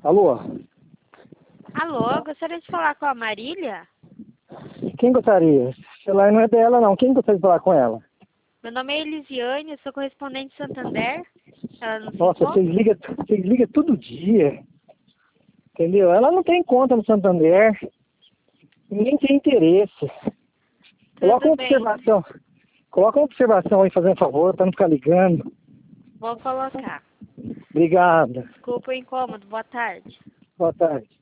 Alô? Alô, gostaria de falar com a Marília? Quem gostaria? O celular não é dela, não. Quem gostaria de falar com ela? Meu nome é Elisiane, eu sou correspondente de Santander. Ela não se Nossa, encontra? vocês ligam todo dia. Entendeu? Ela não tem conta no Santander. Ninguém tem interesse. Coloca uma Tudo bem, observação. Coloca uma observação aí, fazendo um favor, para não ficar ligando. vou colocar. Obrigado. Desculpa o incômodo, boa tarde. Boa tarde.